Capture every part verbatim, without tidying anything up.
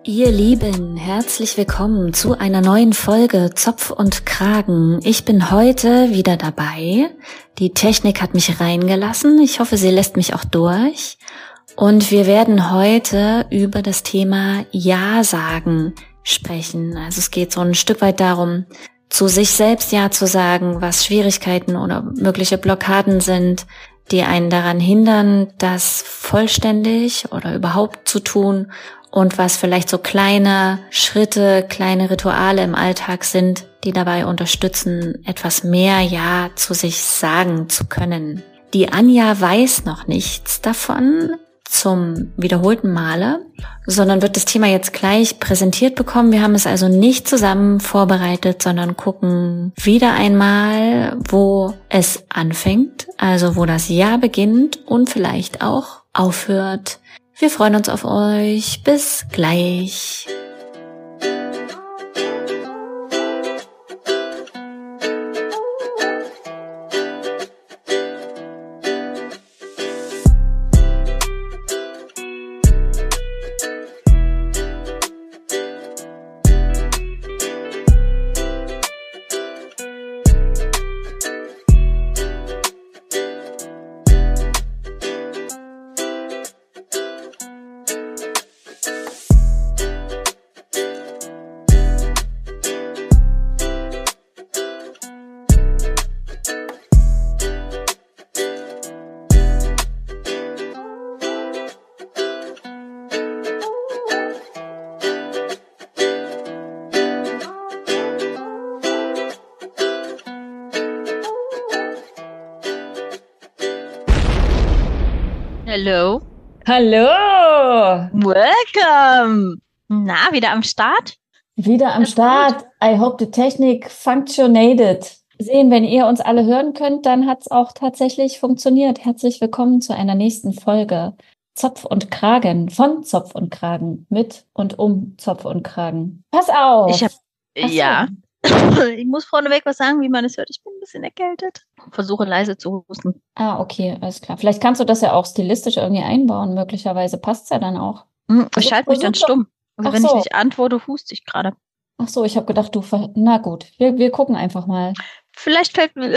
Ihr Lieben, herzlich willkommen zu einer neuen Folge Zopf und Kragen. Ich bin heute wieder dabei. Die Technik hat mich reingelassen. Ich hoffe, sie lässt mich auch durch. Und wir werden heute über das Thema Ja sagen sprechen. Also es geht so ein Stück weit darum, zu sich selbst Ja zu sagen, was Schwierigkeiten oder mögliche Blockaden sind, die einen daran hindern, das vollständig oder überhaupt zu tun, und was vielleicht so kleine Schritte, kleine Rituale im Alltag sind, die dabei unterstützen, etwas mehr Ja zu sich sagen zu können. Die Anja weiß noch nichts davon zum wiederholten Male, sondern wird das Thema jetzt gleich präsentiert bekommen. Wir haben es also nicht zusammen vorbereitet, sondern gucken wieder einmal, wo es anfängt, also wo das Ja beginnt und vielleicht auch aufhört. Wir freuen uns auf euch. Bis gleich. Hallo. Hallo. Welcome. Na, wieder am Start? Wieder am Start. I hope the Technik functionated. Sehen, wenn ihr uns alle hören könnt, dann hat es auch tatsächlich funktioniert. Herzlich willkommen zu einer nächsten Folge Zopf und Kragen, von Zopf und Kragen, mit und um Zopf und Kragen. Pass auf. Ich hab, ja. Ich muss vorneweg was sagen, wie man es hört. Ich bin ein bisschen erkältet. Versuche leise zu husten. Ah, okay, alles klar. Vielleicht kannst du das ja auch stilistisch irgendwie einbauen. Möglicherweise passt es ja dann auch. Hm, ich schalte mich dann stumm. Also Ach wenn so. ich nicht antworte, huste ich gerade. Ach so, ich habe gedacht, du... Ver Na gut, wir, wir gucken einfach mal. Vielleicht fällt mir...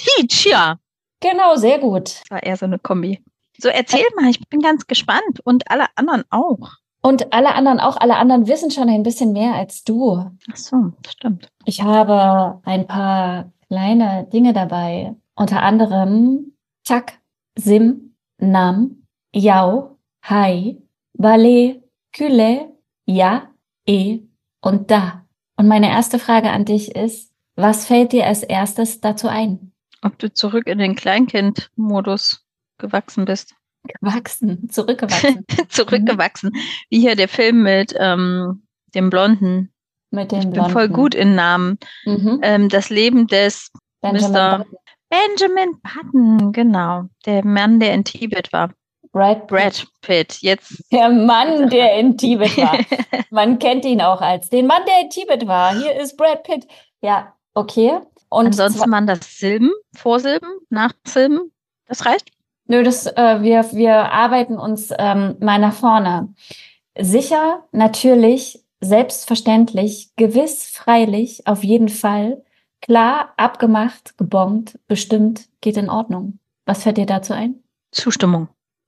ja. Genau, sehr gut. Das war eher so eine Kombi. So, erzähl mal, ich bin ganz gespannt. Und alle anderen auch. Und alle anderen auch, alle anderen wissen schon ein bisschen mehr als du. Ach so, stimmt. Ich habe ein paar kleine Dinge dabei. Unter anderem Chak, Sim, Nam, Yao, Hai, Bale, Küle, Ja, E und Da. Und meine erste Frage an dich ist, was fällt dir als erstes dazu ein? Ob du zurück in den Kleinkind-Modus gewachsen bist. Gewachsen, zurückgewachsen. Zurückgewachsen. Wie hier der Film mit ähm, dem Blonden. Mit dem Ich bin Blonden. voll gut in Namen. Mhm. Ähm, das Leben des Benjamin Mister Button. Benjamin Button, genau. Der Mann, der in Tibet war. Brad Pitt. Brad Pitt. Jetzt. Der Mann, der in Tibet war. Man kennt ihn auch als den Mann, der in Tibet war. Hier ist Brad Pitt. Ja, okay. Und Ansonsten waren das Silben, Vorsilben, Nachsilben. Das reicht? Nö, das, äh, wir, wir arbeiten uns ähm, mal nach vorne. Sicher, natürlich, selbstverständlich, gewiss, freilich, auf jeden Fall. Klar, abgemacht, gebongt, bestimmt, geht in Ordnung. Was fällt dir dazu ein? Zustimmung.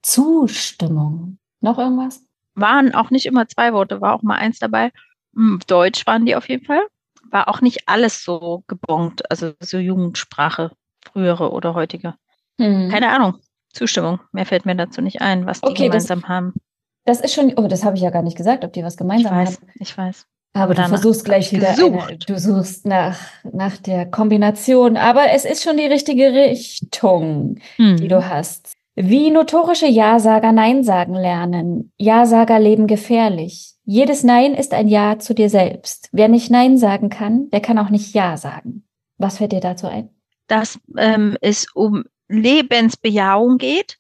Zustimmung. Noch irgendwas? Waren auch nicht immer zwei Worte, war auch mal eins dabei. Hm, Deutsch waren die auf jeden Fall. War auch nicht alles so gebongt, also so Jugendsprache, frühere oder heutige. Hm. Keine Ahnung. Zustimmung. Mehr fällt mir dazu nicht ein, was die Okay, das- gemeinsam haben. Das ist schon, oh, das habe ich ja gar nicht gesagt, ob die was Ich gemeinsam weiß, haben. ich weiß. Aber du Danach versuchst gleich hab ich wieder gesucht. eine, du suchst nach, nach der Kombination. Aber es ist schon die richtige Richtung, Hm. die du hast. Wie notorische Ja-Sager Nein sagen lernen. Ja-Sager leben gefährlich. Jedes Nein ist ein Ja zu dir selbst. Wer nicht Nein sagen kann, der kann auch nicht Ja sagen. Was fällt dir dazu ein? Dass ähm, es um Lebensbejahung geht.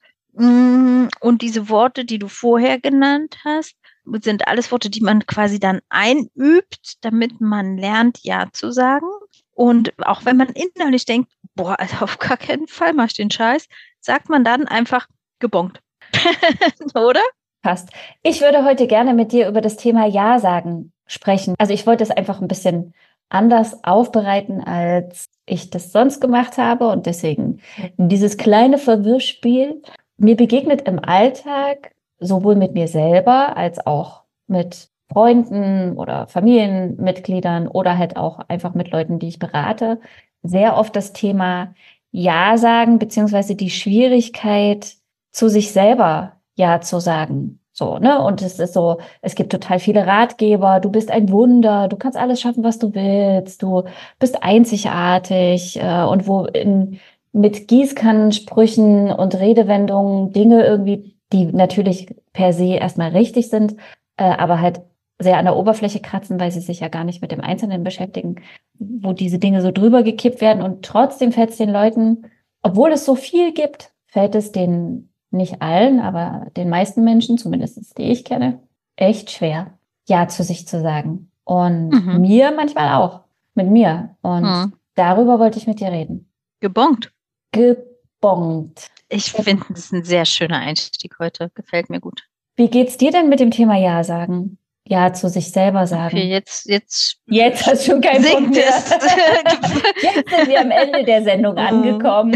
Mm, Und diese Worte, die du vorher genannt hast, sind alles Worte, die man quasi dann einübt, damit man lernt, Ja zu sagen. Und auch wenn man innerlich denkt, boah, also auf gar keinen Fall mach ich den Scheiß, sagt man dann einfach gebongt. Oder? Passt. Ich würde heute gerne mit dir über das Thema Ja sagen sprechen. Also ich wollte es einfach ein bisschen anders aufbereiten, als ich das sonst gemacht habe. Und deswegen dieses kleine Verwirrspiel. Mir begegnet im Alltag sowohl mit mir selber als auch mit Freunden oder Familienmitgliedern oder halt auch einfach mit Leuten, die ich berate, sehr oft das Thema Ja sagen, beziehungsweise die Schwierigkeit, zu sich selber Ja zu sagen. So, ne? Und es ist so, es gibt total viele Ratgeber. Du bist ein Wunder. Du kannst alles schaffen, was du willst. Du bist einzigartig. Äh, und wo in, mit Gießkannensprüchen und Redewendungen Dinge irgendwie, die natürlich per se erstmal richtig sind, äh, aber halt sehr an der Oberfläche kratzen, weil sie sich ja gar nicht mit dem Einzelnen beschäftigen, wo diese Dinge so drüber gekippt werden. Und trotzdem fällt es den Leuten, obwohl es so viel gibt, fällt es den nicht allen, aber den meisten Menschen, zumindest die ich kenne, echt schwer, Ja zu sich zu sagen. Und Mhm. mir manchmal auch, mit mir. Und Mhm. darüber wollte ich mit dir reden. Gebongt. Gebongt. Ich finde, das ist ein sehr schöner Einstieg heute. Gefällt mir gut. Wie geht's dir denn mit dem Thema Ja sagen? Ja zu sich selber sagen. Okay, jetzt, jetzt. Jetzt hast du schon keinen Punkt singt mehr. es. Jetzt sind wir am Ende der Sendung angekommen.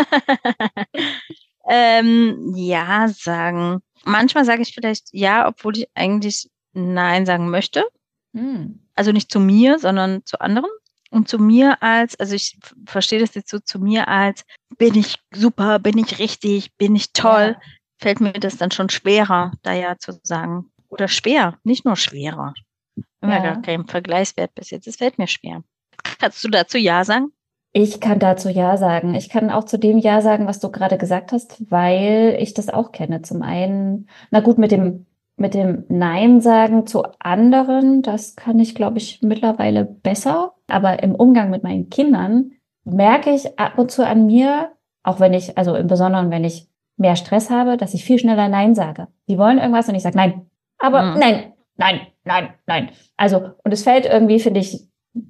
ähm, ja sagen. Manchmal sage ich vielleicht ja, obwohl ich eigentlich Nein sagen möchte. Hm. Also nicht zu mir, sondern zu anderen. Und zu mir als, also ich f- verstehe das jetzt so, zu mir als, bin ich super, bin ich richtig, bin ich toll, Ja. fällt mir das dann schon schwerer, da ja zu sagen. Oder schwer, nicht nur schwerer. Immer Ja. gar keinen Vergleichswert bis jetzt. Es fällt mir schwer. Kannst du dazu Ja sagen? Ich kann dazu Ja sagen. Ich kann auch zu dem Ja sagen, was du gerade gesagt hast, weil ich das auch kenne. Zum einen, na gut, mit dem, mit dem Nein sagen zu anderen, das kann ich, glaube ich, mittlerweile besser. Aber im Umgang mit meinen Kindern merke ich ab und zu an mir, auch wenn ich, also im Besonderen, wenn ich mehr Stress habe, dass ich viel schneller Nein sage. Die wollen irgendwas und ich sage Nein. Aber Mhm. nein, nein, nein, nein. Also, und es fällt irgendwie, finde ich,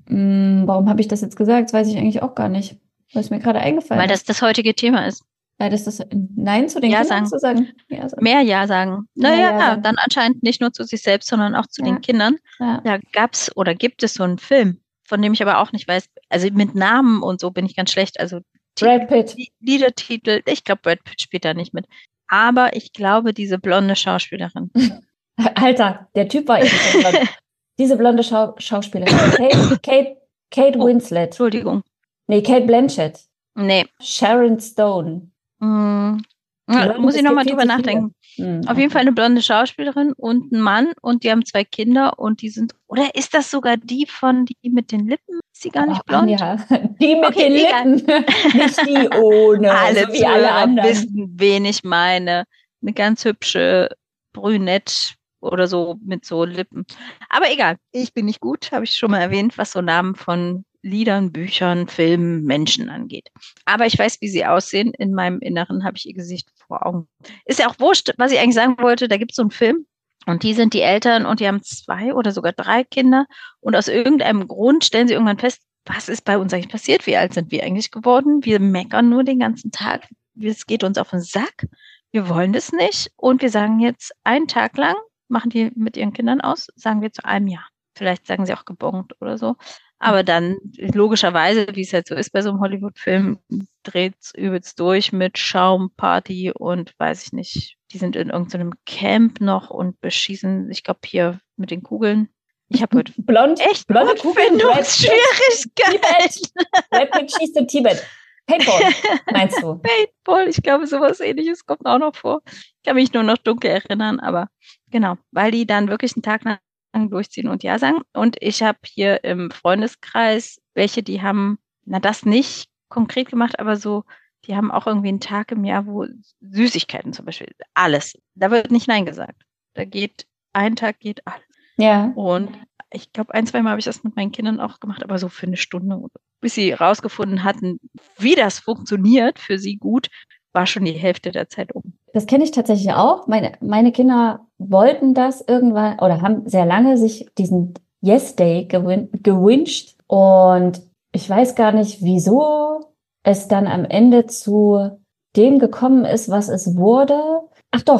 Hm, warum habe ich das jetzt gesagt? Das weiß ich eigentlich auch gar nicht. Was ist mir gerade eingefallen? Weil das das heutige Thema ist. Weil das das Nein zu den Ja Kindern sagen. zu sagen. Ja, sagen. Mehr Ja sagen. Mehr Naja, Ja sagen. dann anscheinend nicht nur zu sich selbst, sondern auch zu Ja. den Kindern. Ja. Da gab's oder gibt es so einen Film, von dem ich aber auch nicht weiß, also mit Namen und so bin ich ganz schlecht. Also Brad Pitt. Ti- Liedertitel, ich glaube, Brad Pitt spielt da nicht mit. Aber ich glaube, diese blonde Schauspielerin. Alter, der Typ war eben schon blond. Diese blonde Schau Schauspielerin. Kate, Kate, Kate Oh. Winslet. Entschuldigung. Nee, Kate Blanchett. Nee. Sharon Stone. Hm. Ja, Blond, muss es ich nochmal gibt drüber viel zu viele. nachdenken. Hm, Auf okay. jeden Fall eine blonde Schauspielerin und ein Mann und die haben zwei Kinder und die sind, oder ist das sogar die von, die mit den Lippen? Ist sie gar nicht Oh, blond? Ja, die mit Okay, den egal. Lippen. Nicht die ohne, Alle so wie alle Zuhörer anderen. wissen, wen ich meine. Eine ganz hübsche Brünette oder so mit so Lippen. Aber egal, ich bin nicht gut, habe ich schon mal erwähnt, was so Namen von Liedern, Büchern, Filmen, Menschen angeht. Aber ich weiß, wie sie aussehen. In meinem Inneren habe ich ihr Gesicht vor Augen. Ist ja auch wurscht, was ich eigentlich sagen wollte. Da gibt es so einen Film und die sind die Eltern und die haben zwei oder sogar drei Kinder und aus irgendeinem Grund stellen sie irgendwann fest, was ist bei uns eigentlich passiert? Wie alt sind wir eigentlich geworden? Wir meckern nur den ganzen Tag. Es geht uns auf den Sack. Wir wollen das nicht. Und wir sagen jetzt einen Tag lang, machen die mit ihren Kindern aus, sagen wir zu einem Jahr. Vielleicht sagen sie auch gebongt oder so. Aber dann, logischerweise, wie es halt so ist bei so einem Hollywood-Film, dreht es übelst durch mit Schaumparty und weiß ich nicht. Die sind in irgendeinem Camp noch und beschießen, ich glaube, hier mit den Kugeln. Ich habe heute Blond, echt blonde Kugeln, Brad Pitt. Findungsschwierigkeiten. Brad Pitt schießt in Tibet. Paintball, meinst du? Paintball, ich glaube, sowas ähnliches kommt auch noch vor. Ich kann mich nur noch dunkel erinnern, aber genau, weil die dann wirklich einen Tag lang durchziehen und Ja sagen. Und ich habe hier im Freundeskreis welche, die haben, na das nicht konkret gemacht, aber so, die haben auch irgendwie einen Tag im Jahr, wo Süßigkeiten zum Beispiel, alles. Da wird nicht Nein gesagt. Da geht, ein Tag geht alles. Ja. Und ich glaube, ein, zwei Mal habe ich das mit meinen Kindern auch gemacht, aber so für eine Stunde, bis sie rausgefunden hatten, wie das funktioniert für sie gut, war schon die Hälfte der Zeit um. Das kenne ich tatsächlich auch. Meine, meine Kinder wollten das irgendwann oder haben sehr lange sich diesen Yes Day gewün gewünscht. Und ich weiß gar nicht, wieso es dann am Ende zu dem gekommen ist, was es wurde. Ach doch,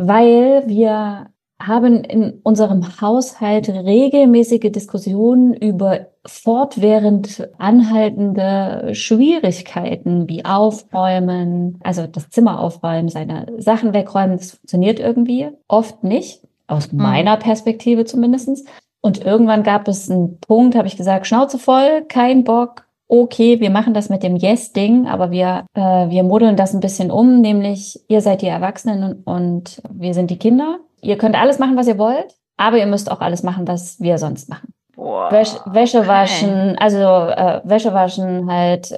weil wir haben in unserem Haushalt regelmäßige Diskussionen über fortwährend anhaltende Schwierigkeiten wie Aufräumen, also das Zimmer aufräumen, seine Sachen wegräumen. Das funktioniert irgendwie oft nicht, aus meiner Perspektive zumindest. Und irgendwann gab es einen Punkt, habe ich gesagt, Schnauze voll, kein Bock. Okay, wir machen das mit dem Yes-Ding, aber wir, äh, wir modeln das ein bisschen um, nämlich ihr seid die Erwachsenen und wir sind die Kinder. Ihr könnt alles machen, was ihr wollt, aber ihr müsst auch alles machen, was wir sonst machen. Boah, Wäsche, Wäsche okay. waschen, also äh, Wäsche waschen, halt äh,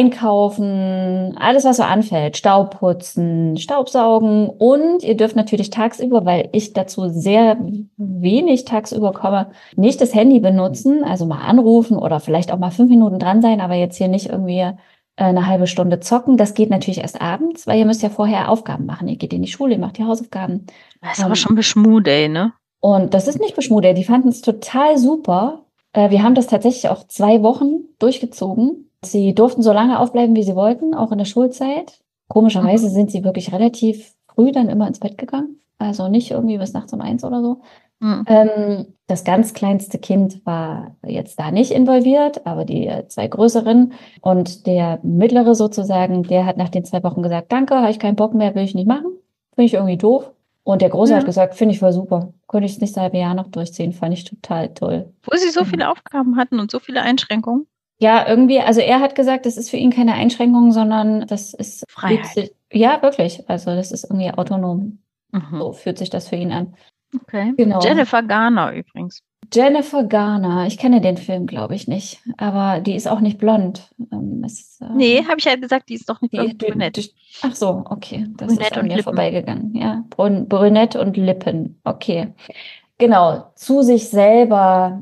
einkaufen, alles, was so anfällt, Staub putzen, Staubsaugen und ihr dürft natürlich tagsüber, weil ich dazu sehr wenig tagsüber komme, nicht das Handy benutzen, also mal anrufen oder vielleicht auch mal fünf Minuten dran sein, aber jetzt hier nicht irgendwie äh, eine halbe Stunde zocken. Das geht natürlich erst abends, weil ihr müsst ja vorher Aufgaben machen. Ihr geht in die Schule, ihr macht die Hausaufgaben. Das ist aber schon Beschmude, ne? Und das ist nicht Beschmude, die fanden es total super. Äh, wir haben das tatsächlich auch zwei Wochen durchgezogen. Sie durften so lange aufbleiben, wie sie wollten, auch in der Schulzeit. Komischerweise mhm. sind sie wirklich relativ früh dann immer ins Bett gegangen. Also nicht irgendwie bis nachts um eins oder so. Mhm. Ähm, das ganz kleinste Kind war jetzt da nicht involviert, aber die zwei größeren. Und der mittlere sozusagen, der hat nach den zwei Wochen gesagt, danke, habe ich keinen Bock mehr, will ich nicht machen. Finde ich irgendwie doof. Und der Große ja. hat gesagt, finde ich voll super. Könnte ich das nächste halbe Jahr noch durchziehen. Fand ich total toll. Wo sie so mhm. viele Aufgaben hatten und so viele Einschränkungen? Ja, irgendwie, also er hat gesagt, das ist für ihn keine Einschränkung, sondern das ist Freiheit. Sich, ja, wirklich. Also das ist irgendwie autonom. Mhm. So fühlt sich das für ihn an. Okay. Genau. Jennifer Garner übrigens. Jennifer Garner. Ich kenne den Film, glaube ich, nicht. Aber die ist auch nicht blond. Ähm, ist, äh, nee, habe ich halt gesagt, die ist doch nicht die, blond. Die, brünett. Die, ach so, okay. Das Brünett ist an und mir Lippen. vorbeigegangen. Ja, Brün, Brünett und Lippen. Okay. Genau. Zu sich selber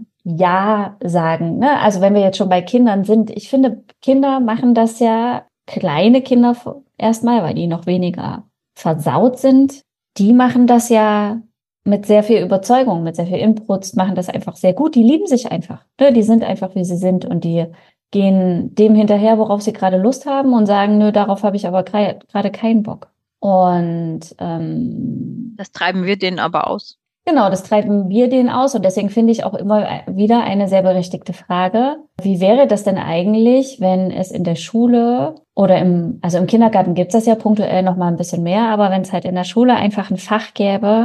Ja sagen. Ne? Also wenn wir jetzt schon bei Kindern sind. Ich finde, Kinder machen das ja, kleine Kinder erstmal, weil die noch weniger versaut sind. Die machen das ja mit sehr viel Überzeugung, mit sehr viel Inbrunst, machen das einfach sehr gut. Die lieben sich einfach. Ne? Die sind einfach, wie sie sind und die gehen dem hinterher, worauf sie gerade Lust haben und sagen, nö, darauf habe ich aber gerade keinen Bock. Und ähm, das treiben wir denen aber aus. Genau, das treiben wir denen aus und deswegen finde ich auch immer wieder eine sehr berechtigte Frage. Wie wäre das denn eigentlich, wenn es in der Schule oder im, also im Kindergarten gibt es das ja punktuell noch mal ein bisschen mehr, aber wenn es halt in der Schule einfach ein Fach gäbe,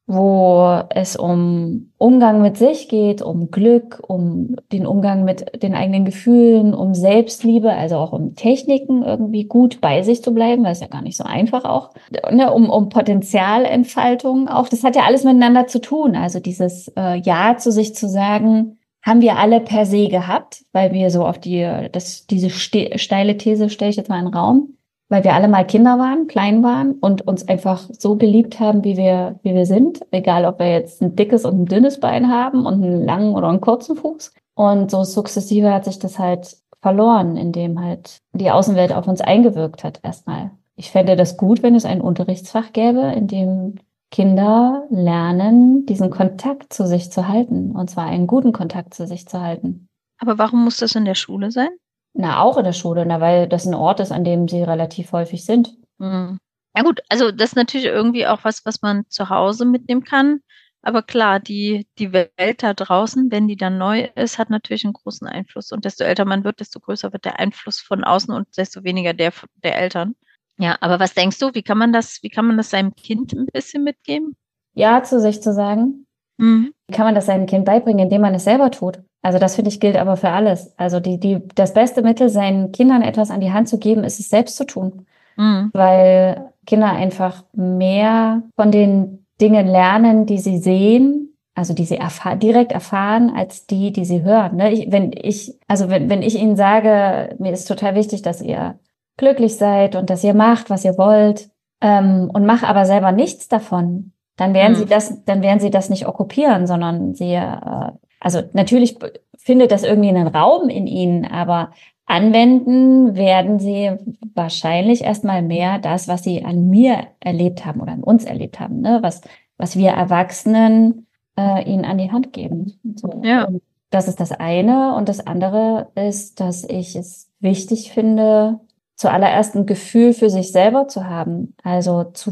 wo es um Umgang mit sich geht, um Glück, um den Umgang mit den eigenen Gefühlen, um Selbstliebe, also auch um Techniken irgendwie gut bei sich zu bleiben, weil es ja gar nicht so einfach auch, ne, um, um Potenzialentfaltung auch. Das hat ja alles miteinander zu tun. Also dieses äh, Ja zu sich zu sagen, haben wir alle per se gehabt, weil wir so auf die, das, diese ste- steile These stelle ich jetzt mal in den Raum, weil wir alle mal Kinder waren, klein waren und uns einfach so geliebt haben, wie wir, wie wir sind. Egal, ob wir jetzt ein dickes und ein dünnes Bein haben und einen langen oder einen kurzen Fuß. Und so sukzessive hat sich das halt verloren, indem halt die Außenwelt auf uns eingewirkt hat erstmal. Ich fände das gut, wenn es ein Unterrichtsfach gäbe, in dem Kinder lernen, diesen Kontakt zu sich zu halten. Und zwar einen guten Kontakt zu sich zu halten. Aber warum muss das in der Schule sein? Na, auch in der Schule, na, weil das ein Ort ist, an dem sie relativ häufig sind. Mhm. Ja gut, also das ist natürlich irgendwie auch was, was man zu Hause mitnehmen kann. Aber klar, die, die Welt da draußen, wenn die dann neu ist, hat natürlich einen großen Einfluss. Und desto älter man wird, desto größer wird der Einfluss von außen und desto weniger der der Eltern. Ja, aber was denkst du, wie kann man das, wie kann man das seinem Kind ein bisschen mitgeben? Ja zu sich zu sagen. Mhm. Wie kann man das seinem Kind beibringen, indem man es selber tut? Also das, finde ich, gilt aber für alles. Also die, die, das beste Mittel, seinen Kindern etwas an die Hand zu geben, ist es selbst zu tun. Mhm. Weil Kinder einfach mehr von den Dingen lernen, die sie sehen, also die sie erfahr- direkt erfahren, als die, die sie hören. Ne? Ich, wenn ich, also wenn, wenn ich ihnen sage, mir ist total wichtig, dass ihr glücklich seid und dass ihr macht, was ihr wollt, ähm, und mache aber selber nichts davon, dann werden mhm. sie das, dann werden sie das nicht okkupieren, sondern sie, äh, also natürlich findet das irgendwie einen Raum in ihnen, aber anwenden werden sie wahrscheinlich erstmal mehr das, was sie an mir erlebt haben oder an uns erlebt haben, ne? was, was wir Erwachsenen äh, ihnen an die Hand geben. So. Ja. Und das ist das eine. Und das andere ist, dass ich es wichtig finde, zuallererst ein Gefühl für sich selber zu haben. Also zu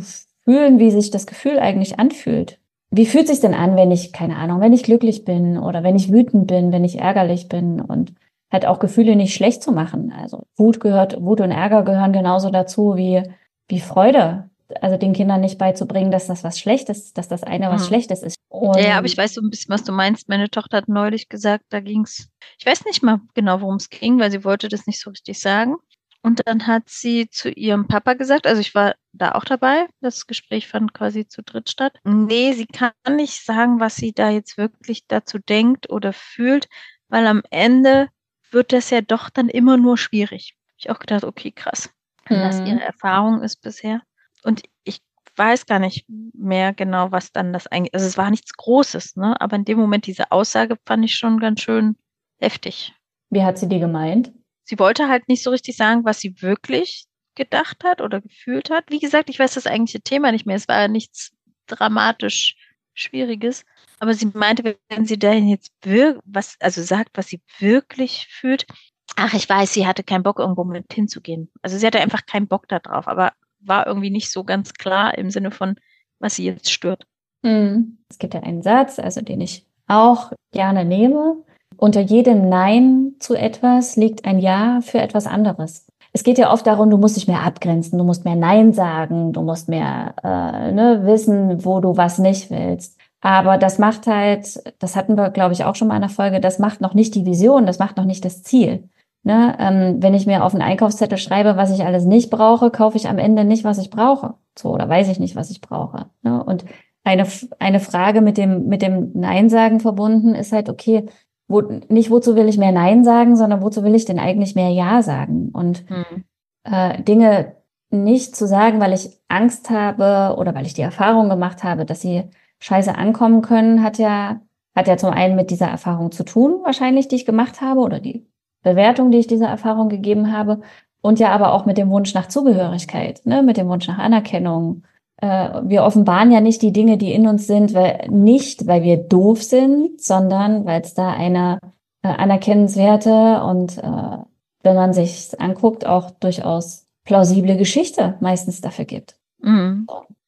fühlen, wie sich das Gefühl eigentlich anfühlt. Wie fühlt sich denn an, wenn ich, keine Ahnung, wenn ich glücklich bin oder wenn ich wütend bin, wenn ich ärgerlich bin und halt auch Gefühle nicht schlecht zu machen. Also Wut gehört, Wut und Ärger gehören genauso dazu wie, wie Freude. Also den Kindern nicht beizubringen, dass das was Schlechtes, dass das eine was Mhm. Schlechtes ist. Und ja, ja, aber ich weiß so ein bisschen, was du meinst. Meine Tochter hat neulich gesagt, da ging's, ich weiß nicht mal genau, worum es ging, weil sie wollte das nicht so richtig sagen. Und dann hat sie zu ihrem Papa gesagt, also ich war da auch dabei, das Gespräch fand quasi zu dritt statt. Nee, sie kann nicht sagen, was sie da jetzt wirklich dazu denkt oder fühlt, weil am Ende wird das ja doch dann immer nur schwierig. Hab ich auch gedacht, okay, krass, wenn das ihre Erfahrung ist bisher. Und ich weiß gar nicht mehr genau, was dann das eigentlich, also es war nichts Großes, ne? Aber in dem Moment diese Aussage fand ich schon ganz schön heftig. Wie hat sie die gemeint? Sie wollte halt nicht so richtig sagen, was sie wirklich gedacht hat oder gefühlt hat. Wie gesagt, ich weiß das eigentliche Thema nicht mehr. Es war nichts dramatisch Schwieriges. Aber sie meinte, wenn sie dahin jetzt wir- was, also sagt, was sie wirklich fühlt. Ach, ich weiß, sie hatte keinen Bock, irgendwo mit hinzugehen. Also sie hatte einfach keinen Bock da drauf, aber war irgendwie nicht so ganz klar im Sinne von, was sie jetzt stört. Hm. Es gibt ja einen Satz, also den ich auch gerne nehme. Unter jedem Nein zu etwas liegt ein Ja für etwas anderes. Es geht ja oft darum, du musst dich mehr abgrenzen, du musst mehr Nein sagen, du musst mehr äh, ne, wissen, wo du was nicht willst. Aber das macht halt, das hatten wir, glaube ich, auch schon mal in der Folge, das macht noch nicht die Vision, das macht noch nicht das Ziel. Ne? Ähm, wenn ich mir auf einen Einkaufszettel schreibe, was ich alles nicht brauche, kaufe ich am Ende nicht, was ich brauche. So, oder weiß ich nicht, was ich brauche. Ne? Und eine, eine Frage mit dem, mit dem Nein sagen verbunden ist halt, okay, Wo, nicht wozu will ich mehr Nein sagen, sondern wozu will ich denn eigentlich mehr Ja sagen? Und Hm. äh, Dinge nicht zu sagen, weil ich Angst habe oder weil ich die Erfahrung gemacht habe, dass sie scheiße ankommen können, hat ja, hat ja zum einen mit dieser Erfahrung zu tun, wahrscheinlich, die ich gemacht habe oder die Bewertung, die ich dieser Erfahrung gegeben habe. Und ja aber auch mit dem Wunsch nach Zugehörigkeit, ne, mit dem Wunsch nach Anerkennung. Äh, wir offenbaren ja nicht die Dinge, die in uns sind, weil, nicht, weil wir doof sind, sondern weil es da eine äh, anerkennenswerte und, äh, wenn man sich anguckt, auch durchaus plausible Geschichte meistens dafür gibt. Mhm.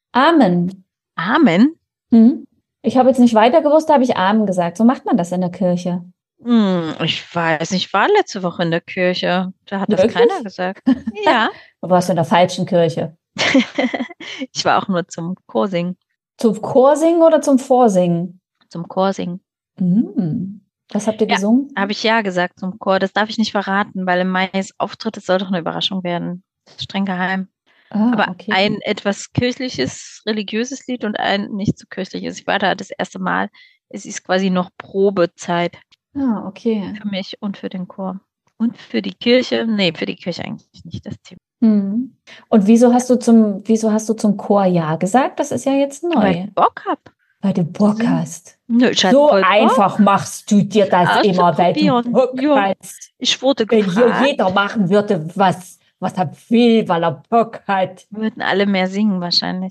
Amen. Amen? Hm? Ich habe jetzt nicht weiter gewusst, da habe ich Amen gesagt. So macht man das in der Kirche. Hm, ich weiß nicht, ich war letzte Woche in der Kirche. Da hat das Wirklich? keiner gesagt. Ja. Du warst in der falschen Kirche. Ich war auch nur zum Chorsingen. Zum Chorsingen oder zum Vorsingen? Zum Chorsingen. Hm. Was habt ihr Ja, gesungen? habe ich ja gesagt zum Chor. Das darf ich nicht verraten, weil im Mai ist Auftritt, es soll doch eine Überraschung werden. Das ist streng geheim. Ah, Aber okay. ein etwas kirchliches, religiöses Lied und ein nicht so kirchliches. Ich war da das erste Mal. Es ist quasi noch Probezeit Ah, okay. für mich und für den Chor. Und für die Kirche, nee, für die Kirche eigentlich nicht das Thema. Hm. Und wieso hast du zum, wieso hast du zum Chor Ja gesagt? Das ist ja jetzt neu. Weil ich Bock hab. Weil du Bock hast. Nö, ich hatte So voll Bock, einfach machst du dir das immer, weil du auszuprobieren. Bock Ja. hast. Ich wurde Wenn hier gefragt, jeder machen würde, was, was er will, weil er Bock hat. würden alle mehr singen wahrscheinlich.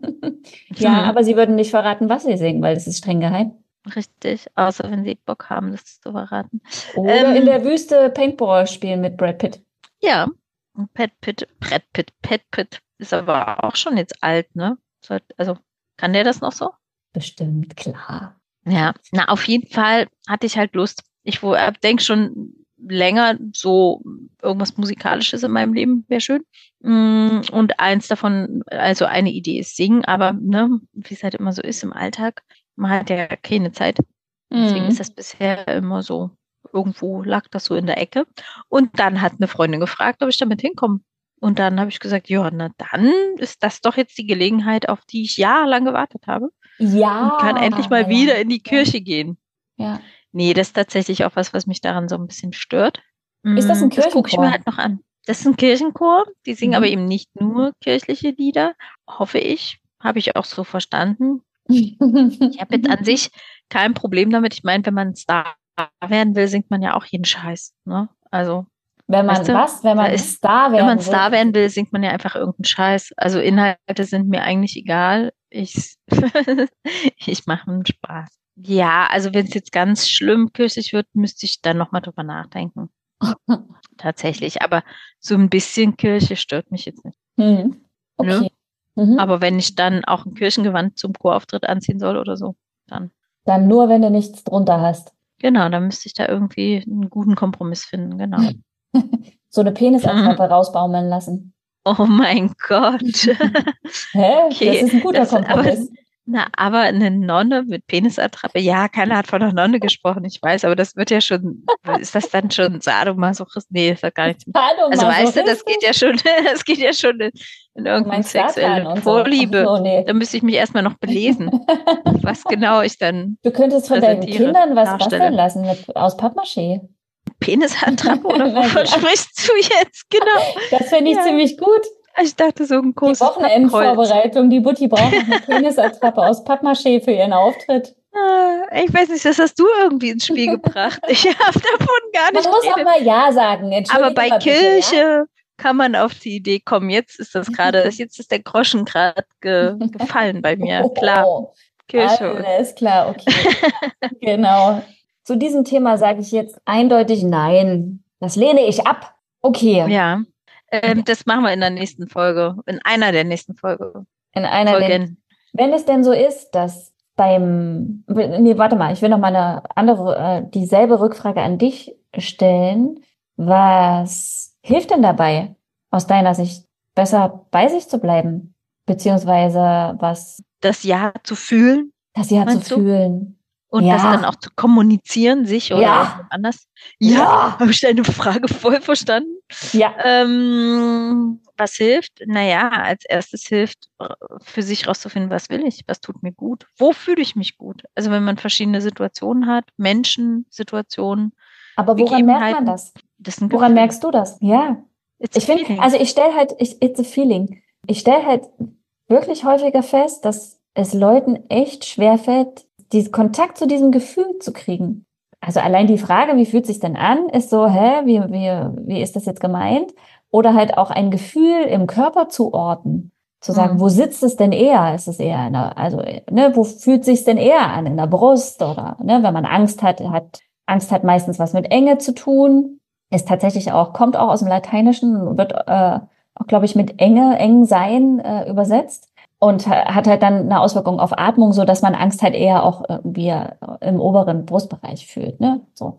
Ja, Mhm. aber sie würden nicht verraten, was sie singen, weil das ist streng geheim. Richtig, außer wenn sie Bock haben, das zu verraten. Oder Ähm, in der Wüste Paintball spielen mit Brad Pitt. Ja, und Pat Pitt, Brad Pitt, Pat Pitt ist aber auch schon jetzt alt, ne? Sollt- Also, kann der das noch so? Bestimmt, klar. Ja, na, auf jeden Fall hatte ich halt Lust. Ich denke schon länger, so irgendwas Musikalisches in meinem Leben wäre schön. Mm, Und eins davon, also eine Idee ist Singen, aber ne, wie es halt immer so ist im Alltag, man hat ja keine Zeit. Deswegen Mhm. ist das bisher immer so, irgendwo lag das so in der Ecke. Und dann hat eine Freundin gefragt, ob ich damit hinkomme. Und dann habe ich gesagt, ja, na dann ist das doch jetzt die Gelegenheit, auf die ich jahrelang gewartet habe. Ja. Und kann endlich mal wieder in die Kirche gehen. Ja. Nee, das ist tatsächlich auch was, was mich daran so ein bisschen stört. Ist das ein Mm, Das gucke ich mir Kirchenchor? halt noch an. Das ist ein Kirchenchor, die singen Mhm. aber eben nicht nur kirchliche Lieder, hoffe ich. Habe ich auch so verstanden. Ich habe jetzt an sich kein Problem damit. Ich meine, wenn man Star werden will, singt man ja auch jeden Scheiß. Ne? Also, Wenn man weißt du, was? Wenn da man ist, Star wenn werden man will. Star werden will, singt man ja einfach irgendeinen Scheiß. Also Inhalte sind mir eigentlich egal. Ich, ich mache einen Spaß. Ja, also wenn es jetzt ganz schlimm kirchlich wird, müsste ich dann nochmal drüber nachdenken. Tatsächlich. Aber so ein bisschen Kirche stört mich jetzt nicht. Hm. Ne? Okay. Mhm. Aber wenn ich dann auch ein Kirchengewand zum Chorauftritt anziehen soll oder so, dann. Dann nur, wenn du nichts drunter hast. Genau, dann müsste ich da irgendwie einen guten Kompromiss finden, genau. So eine Penisattrappe rausbaumeln lassen. Oh mein Gott. Hä? Okay, Das ist ein guter das, aber, Kompromiss. na, aber eine Nonne mit Penisattrappe, ja, keiner hat von einer Nonne gesprochen, ich weiß, aber das wird ja schon, ist das dann schon Sadomasochismus? Nee, ist das gar nicht. Also weißt du, das geht ja schon, das geht ja schon in, in Du irgendeine meinst Satan sexuelle und so. Vorliebe. Ach so, nee. Da müsste ich mich erstmal noch belesen, was genau ich dann Du könntest von deinen präsentiere, Kindern was darstelle. basteln lassen mit, aus Pappmaché. Penisattrappe oder Na, wovon ja. sprichst du jetzt? Genau. Das finde ich Ja. ziemlich gut. Ich dachte, so ein Die großes Pappholz. Wochenendvorbereitung. Die Butti braucht noch eine Penisattrappe aus Pappmaché für ihren Auftritt. Ah, Ich weiß nicht, das hast du irgendwie ins Spiel gebracht. Ich habe davon gar Man nicht muss auch geredet. mal Ja sagen. Entschuldige Aber bei mal bitte, Kirche ja? kann man auf die Idee kommen. Jetzt ist das gerade, jetzt ist der Groschen gerade ge, gefallen bei mir. Klar, Oh, Kirche. alles klar, okay. Genau. Zu diesem Thema sage ich jetzt eindeutig Nein. Das lehne ich ab. Okay. Ja, ähm, das machen wir in der nächsten Folge, in einer der nächsten Folge. In einer der, Folgen. wenn es denn so ist, dass beim, nee, warte mal, ich will noch mal eine andere, äh, dieselbe Rückfrage an dich stellen. Was hilft denn dabei, aus deiner Sicht besser bei sich zu bleiben? Beziehungsweise was Das Ja zu fühlen das Ja zu Meinst du? fühlen? und Ja. das dann auch zu kommunizieren, sich oder Ja. jemand anders. Ja, Ja. habe ich deine Frage voll verstanden? Ja. Ähm, was hilft? Naja, als erstes hilft, äh, für sich rauszufinden, was will ich, was tut mir gut, wo fühle ich mich gut. Also wenn man verschiedene Situationen hat, Menschen, Situationen, Aber woran merkt man Begebenheiten, das? das ist ein Woran Gefühl. merkst du das? Ja. It's a Ich finde, feeling. also ich stelle halt, ich, it's a feeling. Ich stelle halt wirklich häufiger fest, dass es Leuten echt schwerfällt, diesen Kontakt zu diesem Gefühl zu kriegen. Also allein die Frage, wie fühlt sich denn an, ist so, hä, wie, wie, wie ist das jetzt gemeint? Oder halt auch ein Gefühl im Körper zu orten. Zu sagen, Mhm. wo sitzt es denn eher? Ist es eher in der, also, ne, wo fühlt sich denn eher an? In der Brust oder, ne, wenn man Angst hat, hat, Angst hat meistens was mit Enge zu tun. Ist tatsächlich auch, kommt auch aus dem Lateinischen, wird äh, auch, glaube ich, mit Enge, eng sein äh, übersetzt und ha- hat halt dann eine Auswirkung auf Atmung, so dass man Angst halt eher auch irgendwie äh, im oberen Brustbereich fühlt, ne? So.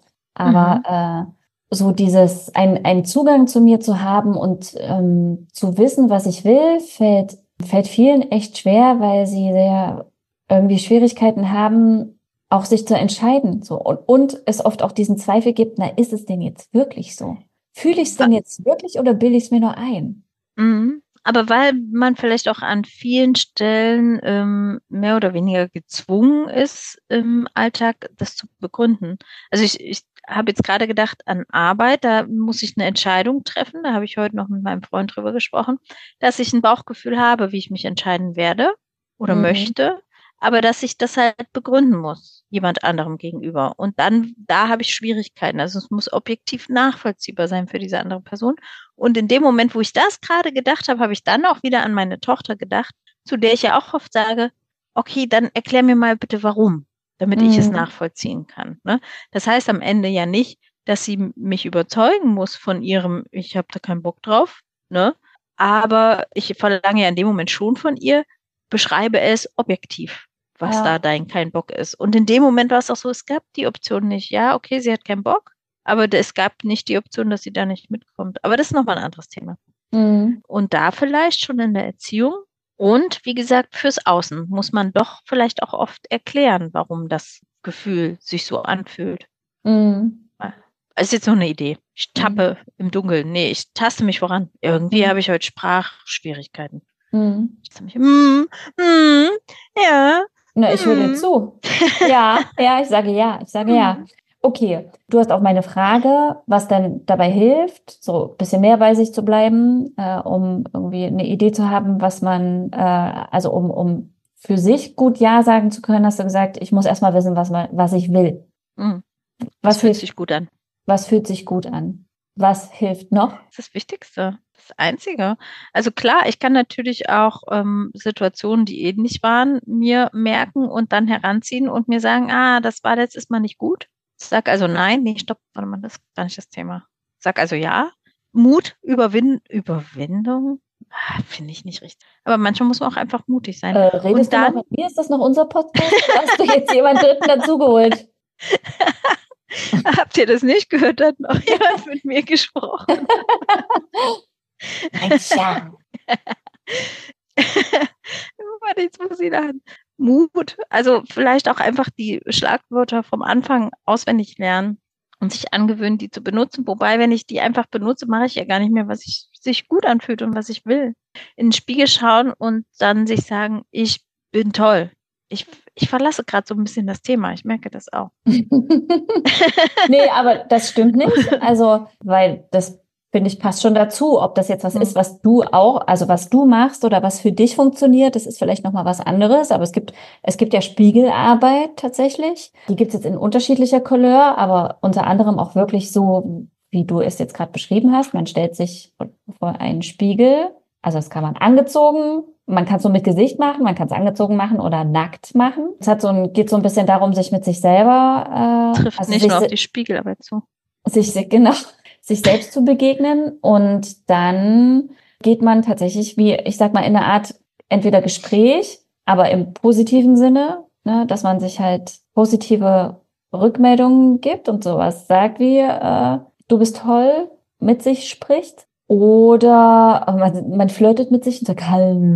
Aber äh, so dieses, ein, einen Zugang zu mir zu haben und ähm, zu wissen, was ich will, fällt, fällt vielen echt schwer, weil sie sehr irgendwie Schwierigkeiten haben, auch sich zu entscheiden. So. Und, und es oft auch diesen Zweifel gibt, na, ist es denn jetzt wirklich so? Fühle ich es denn jetzt wirklich oder bilde ich es mir nur ein? Mhm. Aber weil man vielleicht auch an vielen Stellen ähm, mehr oder weniger gezwungen ist, im Alltag das zu begründen. Also ich, ich habe jetzt gerade gedacht an Arbeit, da muss ich eine Entscheidung treffen. Da habe ich heute noch mit meinem Freund drüber gesprochen, dass ich ein Bauchgefühl habe, wie ich mich entscheiden werde oder Mhm. möchte, aber dass ich das halt begründen muss, jemand anderem gegenüber. Und dann, da habe ich Schwierigkeiten. Also es muss objektiv nachvollziehbar sein für diese andere Person. Und in dem Moment, wo ich das gerade gedacht habe, habe ich dann auch wieder an meine Tochter gedacht, zu der ich ja auch oft sage, okay, dann erklär mir mal bitte warum, damit ich es Mhm. nachvollziehen kann. Ne? Das heißt am Ende ja nicht, dass sie mich überzeugen muss von ihrem, ich habe da keinen Bock drauf, ne? Aber ich verlange ja in dem Moment schon von ihr, beschreibe es objektiv, was Ja. da dein kein Bock ist. Und in dem Moment war es auch so, es gab die Option nicht. Ja, okay, sie hat keinen Bock, aber es gab nicht die Option, dass sie da nicht mitkommt. Aber das ist nochmal ein anderes Thema. Mhm. Und da vielleicht schon in der Erziehung und wie gesagt, fürs Außen muss man doch vielleicht auch oft erklären, warum das Gefühl sich so anfühlt. Mhm. Das ist jetzt nur eine Idee. Ich tappe im Dunkeln. Nee, ich taste mich voran. Irgendwie Mhm. habe ich heute Sprachschwierigkeiten. Mhm. Ich taste mich, mm, mm, ja, Na, ich höre dir mm. zu. Ja, ja, ich sage ja, ich sage ja. Okay, du hast auch meine Frage, was denn dabei hilft, so ein bisschen mehr bei sich zu bleiben, äh, um irgendwie eine Idee zu haben, was man, äh, also um, um für sich gut Ja sagen zu können, hast du gesagt, ich muss erstmal wissen, was man, was ich will. Mm. Was Das fühlt hilft, sich gut an. was fühlt sich gut an? Was hilft noch? Das ist das Wichtigste, das Einzige. Also klar, ich kann natürlich auch ähm, Situationen, die ähnlich waren, mir merken und dann heranziehen und mir sagen, ah, das war letztes Mal nicht gut. Sag also nein, nee, stopp, warte mal, das ist gar nicht das Thema. Sag also ja. Mut, Überwin Überwindung. Ah, finde ich nicht richtig. Aber manchmal muss man auch einfach mutig sein. Äh, redest Und dann, du noch mit mir? Ist das noch unser Podcast? Oder hast du jetzt jemanden Dritten dazugeholt? habt ihr das nicht gehört? Da hat noch jemand mit mir gesprochen. Ein Tja. Warte, jetzt muss ich lachen. Mut, also vielleicht auch einfach die Schlagwörter vom Anfang auswendig lernen und sich angewöhnen, die zu benutzen. Wobei, wenn ich die einfach benutze, mache ich ja gar nicht mehr, was ich, sich gut anfühlt und was ich will. In den Spiegel schauen und dann sich sagen, ich bin toll. Ich, ich verlasse gerade so ein bisschen das Thema. Ich merke das auch. Nee, aber das stimmt nicht. Also, weil das, finde ich, passt schon dazu. Ob das jetzt was Hm. ist, was du auch, also was du machst oder was für dich funktioniert, das ist vielleicht nochmal was anderes. Aber es gibt, es gibt ja Spiegelarbeit tatsächlich. Die gibt es jetzt in unterschiedlicher Couleur, aber unter anderem auch wirklich so, wie du es jetzt gerade beschrieben hast. Man stellt sich vor einen Spiegel. Also das kann man angezogen, man kann es so mit Gesicht machen, man kann es angezogen machen oder nackt machen. Es hat so ein, geht so ein bisschen darum, sich mit sich selber, äh, Trifft also nicht sich, nur auf die Spiegelarbeit zu. sich genau, sich selbst zu begegnen. Und dann geht man tatsächlich, wie ich sag mal, in eine Art entweder Gespräch, aber im positiven Sinne, ne, dass man sich halt positive Rückmeldungen gibt und sowas sagt wie, äh, du bist toll, mit sich spricht. Oder man, man flirtet mit sich und sagt,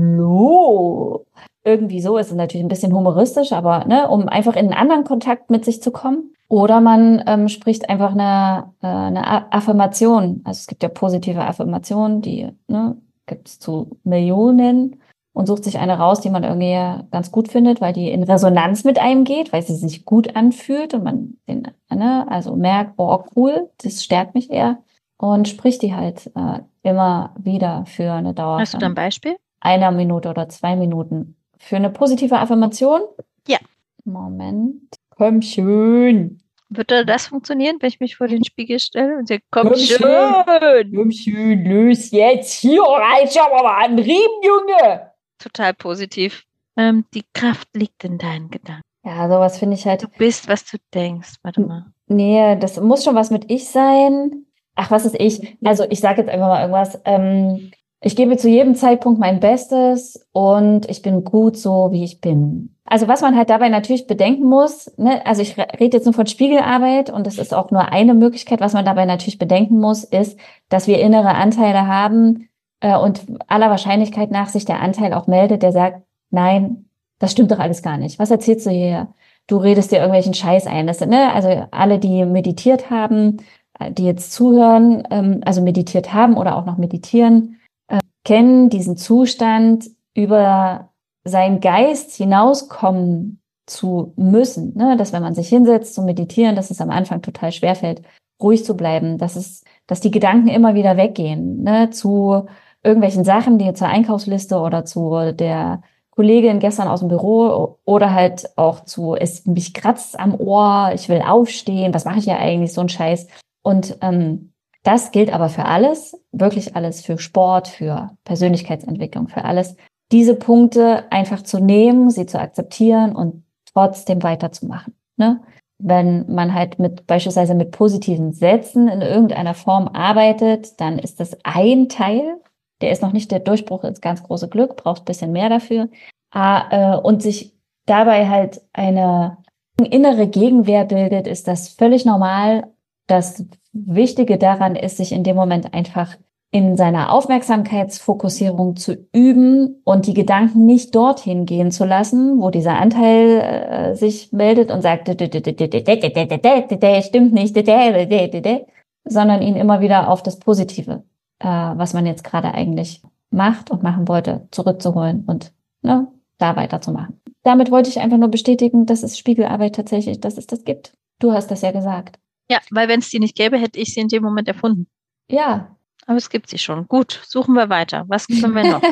hallo. Irgendwie so ist es natürlich ein bisschen humoristisch, aber ne, um einfach in einen anderen Kontakt mit sich zu kommen. Oder man ähm, spricht einfach eine, äh, eine Affirmation. Also es gibt ja positive Affirmationen, die ne, gibt es zu Millionen und sucht sich eine raus, die man irgendwie ganz gut findet, weil die in Resonanz mit einem geht, weil sie sich gut anfühlt und man den, ne, also merkt, oh cool, das stärkt mich eher. Und spricht die halt äh, immer wieder für eine Dauer Hast du da ein von Beispiel? einer Minute oder zwei Minuten. Für eine positive Affirmation? Ja. Moment. Komm schön. Würde das funktionieren, wenn ich mich vor den Spiegel stelle und sage, komm, Komm schön. schön. Komm schön, löse jetzt hier rein, schau mal an, Riemen, Junge. Total positiv. Ähm, die Kraft liegt in deinen Gedanken. Ja, sowas finde ich halt. Du bist, was du denkst. Warte mal. Nee, das muss schon was mit ich sein. Ach, was ist ich? Also ich sage jetzt einfach mal irgendwas. Ähm, ich gebe zu jedem Zeitpunkt mein Bestes und ich bin gut so, wie ich bin. Also was man halt dabei natürlich bedenken muss, ne, also ich rede jetzt nur von Spiegelarbeit und das ist auch nur eine Möglichkeit, was man dabei natürlich bedenken muss, ist, dass wir innere Anteile haben äh, und aller Wahrscheinlichkeit nach sich der Anteil auch meldet, der sagt, nein, das stimmt doch alles gar nicht. Was erzählst du hier? Du redest dir irgendwelchen Scheiß ein. Das, ne, also alle, die meditiert haben, die jetzt zuhören, ähm, also meditiert haben oder auch noch meditieren, äh, kennen diesen Zustand, über seinen Geist hinauskommen zu müssen. Ne? Dass wenn man sich hinsetzt zu meditieren, dass es am Anfang total schwerfällt, ruhig zu bleiben, dass es, dass die Gedanken immer wieder weggehen, ne? Zu irgendwelchen Sachen, die zur Einkaufsliste oder zu der Kollegin gestern aus dem Büro oder halt auch zu, es mich kratzt am Ohr, ich will aufstehen, was mache ich ja eigentlich, so ein Scheiß. Und ähm, das gilt aber für alles, wirklich alles, für Sport, für Persönlichkeitsentwicklung, für alles. Diese Punkte einfach zu nehmen, sie zu akzeptieren und trotzdem weiterzumachen. Ne? Wenn man halt mit beispielsweise mit positiven Sätzen in irgendeiner Form arbeitet, dann ist das ein Teil, der ist noch nicht der Durchbruch ins ganz große Glück, braucht ein bisschen mehr dafür. Ah, äh, und sich dabei halt eine innere Gegenwehr bildet, ist das völlig normal. Das Wichtige daran ist, sich in dem Moment einfach in seiner Aufmerksamkeitsfokussierung zu üben und die Gedanken nicht dorthin gehen zu lassen, wo dieser Anteil äh, sich meldet und sagt, stimmt nicht, sondern ihn immer wieder auf das Positive, äh, was man jetzt gerade eigentlich macht und machen wollte, zurückzuholen und ne, da weiterzumachen. Damit wollte ich einfach nur bestätigen, dass es Spiegelarbeit tatsächlich, dass es das gibt. Du hast das ja gesagt. Ja, weil wenn es die nicht gäbe, hätte ich sie in dem Moment erfunden. Ja. Aber es gibt sie schon. Gut, suchen wir weiter. Was können wir noch?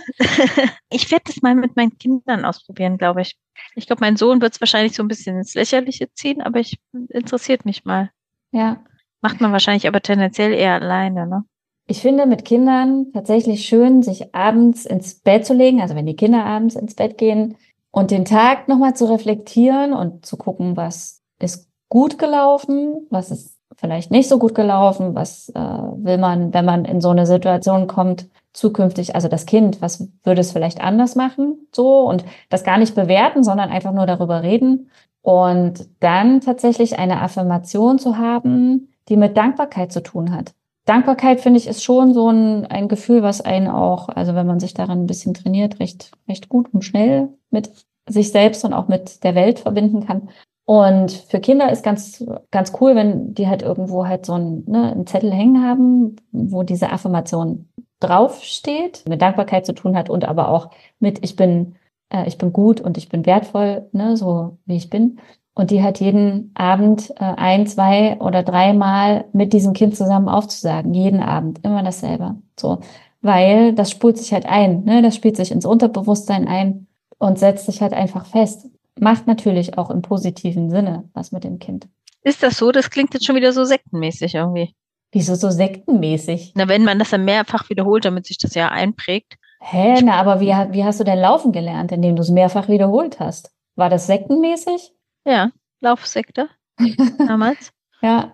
Ich werde das mal mit meinen Kindern ausprobieren, glaube ich. Ich glaube, mein Sohn wird es wahrscheinlich so ein bisschen ins Lächerliche ziehen, aber ich interessiert mich mal. Ja. Macht man wahrscheinlich aber tendenziell eher alleine, ne? Ich finde mit Kindern tatsächlich schön, sich abends ins Bett zu legen, also wenn die Kinder abends ins Bett gehen und den Tag nochmal zu reflektieren und zu gucken, was ist gut gelaufen, was ist vielleicht nicht so gut gelaufen, was äh, will man, wenn man in so eine Situation kommt, zukünftig, also das Kind, was würde es vielleicht anders machen, so, und das gar nicht bewerten, sondern einfach nur darüber reden und dann tatsächlich eine Affirmation zu haben, die mit Dankbarkeit zu tun hat. Dankbarkeit, finde ich, ist schon so ein, ein Gefühl, was einen auch, also wenn man sich daran ein bisschen trainiert, recht, recht gut und schnell mit sich selbst und auch mit der Welt verbinden kann. Und für Kinder ist ganz, ganz cool, wenn die halt irgendwo halt so einen, ne, einen Zettel hängen haben, wo diese Affirmation draufsteht, mit Dankbarkeit zu tun hat und aber auch mit ich bin, äh, ich bin gut und ich bin wertvoll, ne, so wie ich bin. Und die halt jeden Abend äh, ein, zwei oder dreimal mit diesem Kind zusammen aufzusagen. Jeden Abend, immer dasselbe. So, weil das spult sich halt ein, ne? Das spielt sich ins Unterbewusstsein ein und setzt sich halt einfach fest. Macht natürlich auch im positiven Sinne was mit dem Kind. Ist das so? Das klingt jetzt schon wieder so sektenmäßig irgendwie. Wieso so sektenmäßig? Na, wenn man das dann mehrfach wiederholt, damit sich das ja einprägt. Hä, na, aber wie, wie hast du denn laufen gelernt, indem du es mehrfach wiederholt hast? War das sektenmäßig? Ja, Laufsekte damals. Ja.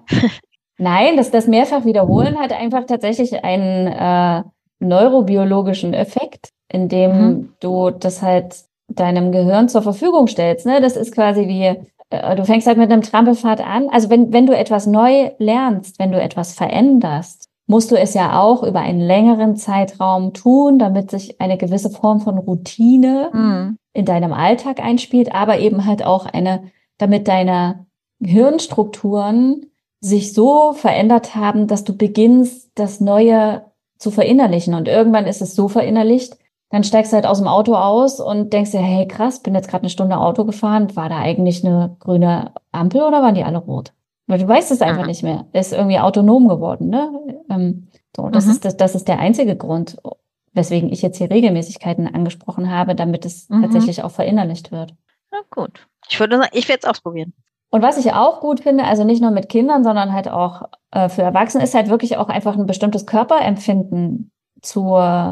Nein, das, das mehrfach wiederholen hat einfach tatsächlich einen äh, neurobiologischen Effekt, indem mhm. du das halt deinem Gehirn zur Verfügung stellst. Ne? Das ist quasi wie, äh, du fängst halt mit einem Trampelpfad an. Also wenn, wenn du etwas neu lernst, wenn du etwas veränderst, musst du es ja auch über einen längeren Zeitraum tun, damit sich eine gewisse Form von Routine mhm. in deinem Alltag einspielt, aber eben halt auch eine, damit deine Hirnstrukturen sich so verändert haben, dass du beginnst, das Neue zu verinnerlichen. Und irgendwann ist es so verinnerlicht, dann steigst du halt aus dem Auto aus und denkst dir, hey krass, bin jetzt gerade eine Stunde Auto gefahren, war da eigentlich eine grüne Ampel oder waren die alle rot? Weil du weißt es einfach mhm. nicht mehr. Ist irgendwie autonom geworden, ne? Ähm, so, das mhm. ist das, das ist der einzige Grund, weswegen ich jetzt hier Regelmäßigkeiten angesprochen habe, damit es mhm. tatsächlich auch verinnerlicht wird. Na gut. Ich würde sagen, ich werde es ausprobieren. Und was ich auch gut finde, also nicht nur mit Kindern, sondern halt auch äh, für Erwachsene, ist halt wirklich auch einfach ein bestimmtes Körperempfinden zu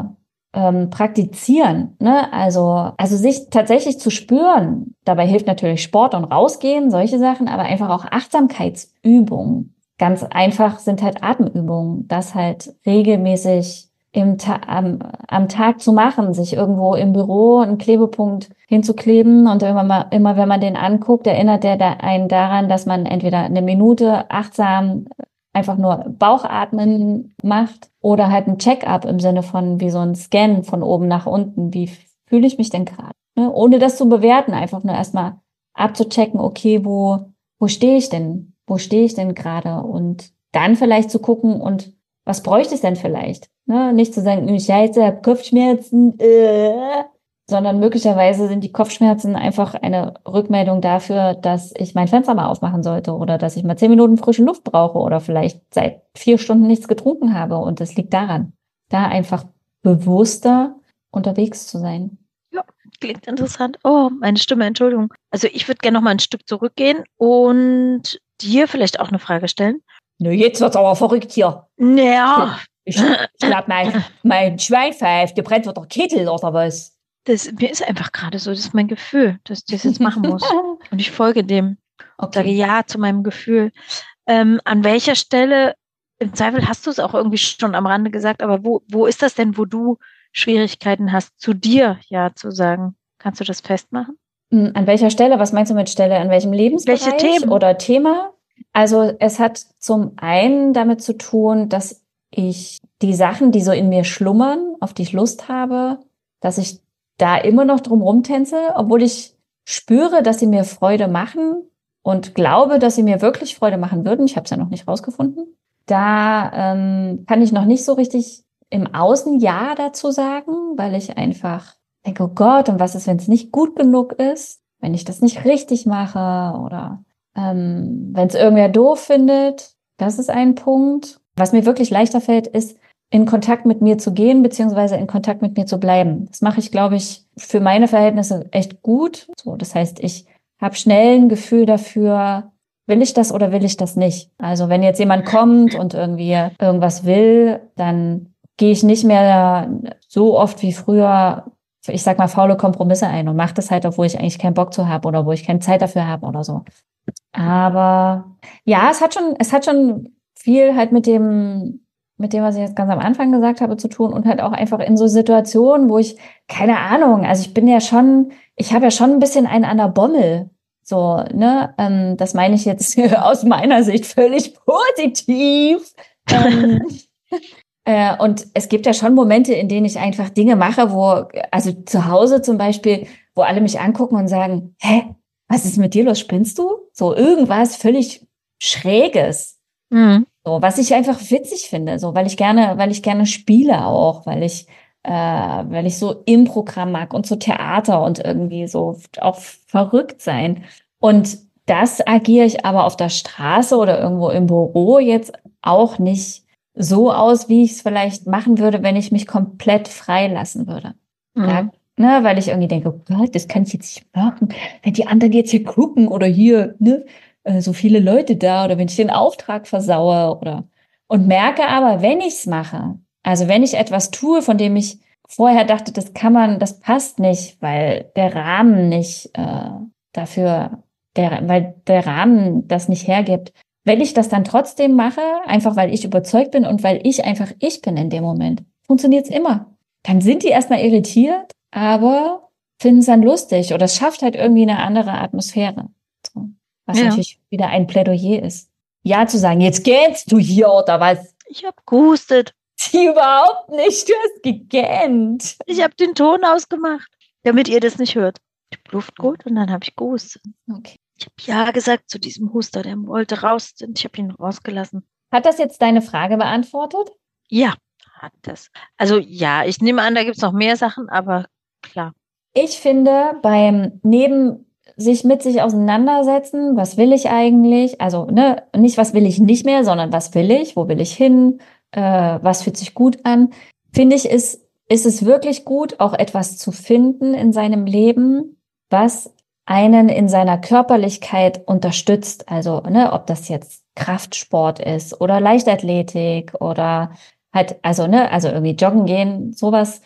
ähm, praktizieren. Ne? Also, also sich tatsächlich zu spüren. Dabei hilft natürlich Sport und Rausgehen, solche Sachen, aber einfach auch Achtsamkeitsübungen. Ganz einfach sind halt Atemübungen, das halt regelmäßig im Ta- am, am Tag zu machen, sich irgendwo im Büro einen Klebepunkt hinzukleben und immer, mal, immer wenn man den anguckt, erinnert der da einen daran, dass man entweder eine Minute achtsam einfach nur Bauchatmen macht oder halt ein Check-up im Sinne von wie so ein Scan von oben nach unten. Wie fühle ich mich denn gerade? Ne? Ohne das zu bewerten, einfach nur erstmal abzuchecken, okay, wo, wo stehe ich denn? Wo stehe ich denn gerade? Und dann vielleicht zu gucken und was bräuchte ich denn vielleicht? Ne? Nicht zu sagen, ich habe Kopfschmerzen, äh, sondern möglicherweise sind die Kopfschmerzen einfach eine Rückmeldung dafür, dass ich mein Fenster mal aufmachen sollte oder dass ich mal zehn Minuten frische Luft brauche oder vielleicht seit vier Stunden nichts getrunken habe und das liegt daran, da einfach bewusster unterwegs zu sein. Ja, klingt interessant. Oh, meine Stimme, Entschuldigung. Also ich würde gerne noch mal ein Stück zurückgehen und dir vielleicht auch eine Frage stellen. Nö, jetzt wird's aber verrückt hier. Ja. Ich, ich glaube, mein, mein Schwein pfeift, dir brennt wird der Kittel oder was? Das, mir ist einfach gerade so, das ist mein Gefühl, dass ich das jetzt machen muss. Und ich folge dem. Okay. Sage ja zu meinem Gefühl. Ähm, an welcher Stelle, im Zweifel hast du es auch irgendwie schon am Rande gesagt, aber wo, wo ist das denn, wo du Schwierigkeiten hast, zu dir ja zu sagen? Kannst du das festmachen? An welcher Stelle? Was meinst du mit Stelle? In welchem Lebensbereich Welche Themen? Oder Thema? Also es hat zum einen damit zu tun, dass ich die Sachen, die so in mir schlummern, auf die ich Lust habe, dass ich da immer noch drum rumtänze, obwohl ich spüre, dass sie mir Freude machen und glaube, dass sie mir wirklich Freude machen würden. Ich habe es ja noch nicht rausgefunden. Da ähm, kann ich noch nicht so richtig im Außen Ja dazu sagen, weil ich einfach denke, oh Gott, und was ist, wenn es nicht gut genug ist, wenn ich das nicht richtig mache oder ähm, wenn es irgendwer doof findet. Das ist ein Punkt. Was mir wirklich leichter fällt, ist, in Kontakt mit mir zu gehen, beziehungsweise in Kontakt mit mir zu bleiben. Das mache ich, glaube ich, für meine Verhältnisse echt gut. So, das heißt, ich habe schnell ein Gefühl dafür, will ich das oder will ich das nicht? Also wenn jetzt jemand kommt und irgendwie irgendwas will, dann gehe ich nicht mehr so oft wie früher, ich sag mal, faule Kompromisse ein und mache das halt, obwohl ich eigentlich keinen Bock zu habe oder wo ich keine Zeit dafür habe oder so. Aber ja, es hat schon, es hat schon viel halt mit dem mit dem, was ich jetzt ganz am Anfang gesagt habe, zu tun und halt auch einfach in so Situationen, wo ich, keine Ahnung, also ich bin ja schon, ich habe ja schon ein bisschen einen an der Bommel. So, ne, ähm, das meine ich jetzt aus meiner Sicht völlig positiv. ähm, äh, und es gibt ja schon Momente, in denen ich einfach Dinge mache, wo, also zu Hause zum Beispiel, wo alle mich angucken und sagen, hä, was ist mit dir los, spinnst du? So irgendwas völlig Schräges. Mhm. So, was ich einfach witzig finde, so, weil ich gerne, weil ich gerne spiele auch, weil ich, äh, weil ich so Impro-Kram mag und so Theater und irgendwie so auch verrückt sein. Und das agiere ich aber auf der Straße oder irgendwo im Büro jetzt auch nicht so aus, wie ich es vielleicht machen würde, wenn ich mich komplett frei lassen würde. Mhm. Ja, ne, weil ich irgendwie denke, oh Gott, das kann ich jetzt nicht machen, wenn die anderen jetzt hier gucken oder hier, ne, so viele Leute da oder wenn ich den Auftrag versaue oder und merke aber, wenn ich es mache, also wenn ich etwas tue, von dem ich vorher dachte, das kann man, das passt nicht, weil der Rahmen nicht äh, dafür, der, weil der Rahmen das nicht hergibt. Wenn ich das dann trotzdem mache, einfach weil ich überzeugt bin und weil ich einfach ich bin in dem Moment, funktioniert es immer. Dann sind die erstmal irritiert, aber finden es dann lustig oder es schafft halt irgendwie eine andere Atmosphäre. So. Was Ja. natürlich wieder ein Plädoyer ist. Ja zu sagen, jetzt gähnst du hier oder was? Ich habe gehustet. Sie überhaupt nicht, du hast gegähnt. Ich habe den Ton ausgemacht, damit ihr das nicht hört. Ich hab Luft geholt und dann habe ich gehustet. Okay. Ich habe ja gesagt zu diesem Huster, der wollte raus und ich habe ihn rausgelassen. Hat das jetzt deine Frage beantwortet? Ja, hat das. Also ja, ich nehme an, da gibt es noch mehr Sachen, aber klar. Ich finde, beim Neben sich mit sich auseinandersetzen, was will ich eigentlich? Also ne, nicht, was will ich nicht mehr, sondern was will ich? Wo will ich hin? Äh, was fühlt sich gut an? Finde ich, ist, ist es wirklich gut, auch etwas zu finden in seinem Leben, was einen in seiner Körperlichkeit unterstützt. Also, ne, ob das jetzt Kraftsport ist oder Leichtathletik oder halt, also, ne, also irgendwie joggen gehen, sowas.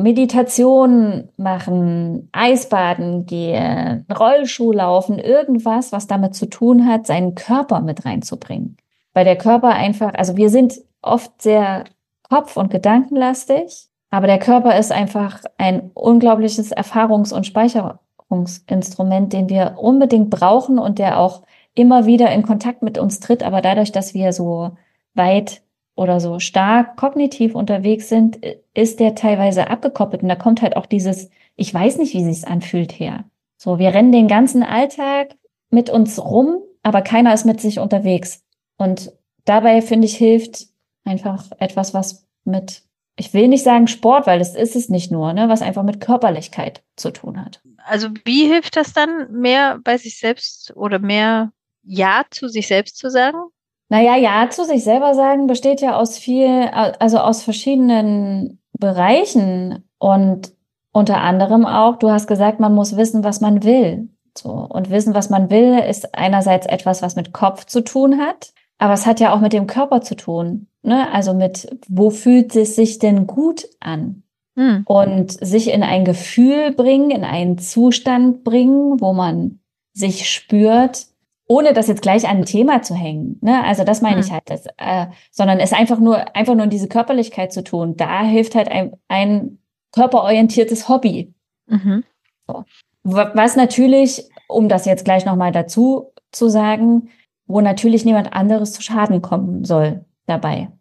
Meditation machen, Eisbaden gehen, Rollschuh laufen, irgendwas, was damit zu tun hat, seinen Körper mit reinzubringen. Weil der Körper einfach, also wir sind oft sehr kopf- und gedankenlastig, aber der Körper ist einfach ein unglaubliches Erfahrungs- und Speicherungsinstrument, den wir unbedingt brauchen und der auch immer wieder in Kontakt mit uns tritt. Aber dadurch, dass wir so weit oder so stark kognitiv unterwegs sind, ist der teilweise abgekoppelt. Und da kommt halt auch dieses, ich weiß nicht, wie sich's anfühlt her. So, wir rennen den ganzen Alltag mit uns rum, aber keiner ist mit sich unterwegs. Und dabei, finde ich, hilft einfach etwas, was mit, ich will nicht sagen Sport, weil das ist es nicht nur, ne, was einfach mit Körperlichkeit zu tun hat. Also wie hilft das dann, mehr bei sich selbst oder mehr Ja zu sich selbst zu sagen? Naja, ja zu sich selber sagen besteht ja aus viel, also aus verschiedenen Bereichen und unter anderem auch, du hast gesagt, man muss wissen, was man will. So. Und wissen, was man will, ist einerseits etwas, was mit Kopf zu tun hat, aber es hat ja auch mit dem Körper zu tun. Ne? Also mit, wo fühlt es sich denn gut an? Hm. Und sich in ein Gefühl bringen, in einen Zustand bringen, wo man sich spürt, ohne das jetzt gleich an ein Thema zu hängen, ne? Also das meine Hm. ich halt, das, äh, sondern es einfach nur, einfach nur in diese Körperlichkeit zu tun. Da hilft halt ein, ein körperorientiertes Hobby. Mhm. So. Was natürlich, um das jetzt gleich nochmal dazu zu sagen, wo natürlich niemand anderes zu Schaden kommen soll dabei.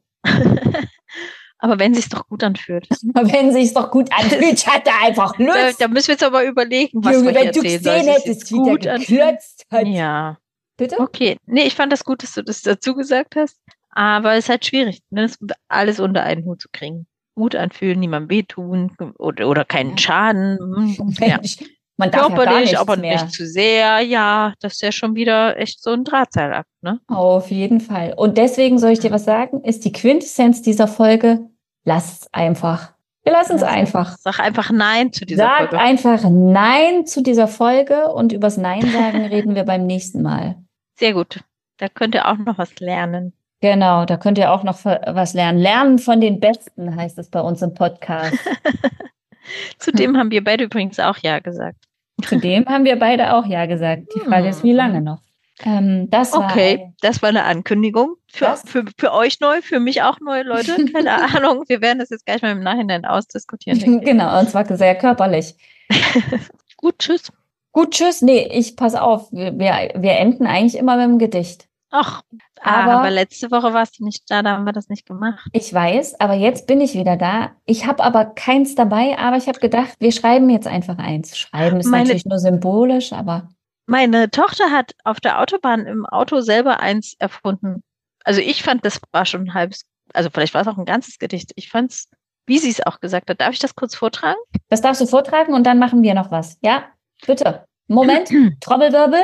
Aber wenn sich's doch gut anfühlt. Wenn sich's doch gut anfühlt, hat er einfach Da, Lust. da müssen wir jetzt aber überlegen, was Junge, wir wenn hier du erzählen. Soll gesehen es sich hättest, jetzt wie der gut anfühlen? geklotzt hat. Ja, Bitte? okay. Nee, ich fand das gut, dass du das dazu gesagt hast. Aber es ist halt schwierig, ne, das alles unter einen Hut zu kriegen. Gut anfühlen, niemandem wehtun oder, oder keinen Ja. Schaden. Hm, ja. Mensch, man darf ja gar Körperlich, nichts aber mehr. nicht zu sehr. Ja, das ist ja schon wieder echt so ein Drahtseilakt, ne? Auf jeden Fall. Und deswegen soll ich dir was sagen, ist die Quintessenz dieser Folge, lass es einfach. Wir lassen es Lass einfach. Sag einfach Nein zu dieser Sag Folge. einfach Nein zu dieser Folge und übers Nein sagen reden wir beim nächsten Mal. Sehr gut. Da könnt ihr auch noch was lernen. Genau, da könnt ihr auch noch was lernen. Lernen von den Besten heißt es bei uns im Podcast. Zudem haben wir beide übrigens auch Ja gesagt. Zu dem haben wir beide auch Ja gesagt. Die Frage ist, wie lange noch? Ähm, das war Okay, ein, das war eine Ankündigung. Für, Was? für, für euch neu, für mich auch neu, Leute. Keine Ahnung. Wir werden das jetzt gleich mal im Nachhinein ausdiskutieren. denke ich. genau, und zwar sehr körperlich. Gut, tschüss. Gut, tschüss. Nee, ich pass auf, wir, wir wir enden eigentlich immer mit dem Gedicht. Ach, Aber- aber, aber letzte Woche warst du nicht da, da haben wir das nicht gemacht. Ich weiß, aber jetzt bin ich wieder da. Ich habe aber keins dabei, aber ich habe gedacht, wir schreiben jetzt einfach eins. Schreiben ist Meine- natürlich nur symbolisch, aber Meine Tochter hat auf der Autobahn im Auto selber eins erfunden. Also ich fand, das war schon ein halbes, also vielleicht war es auch ein ganzes Gedicht. Ich fand's, wie sie es auch gesagt hat. Darf ich das kurz vortragen? das darfst du vortragen und dann machen wir noch was. Ja, bitte. Moment, Trommelwirbel.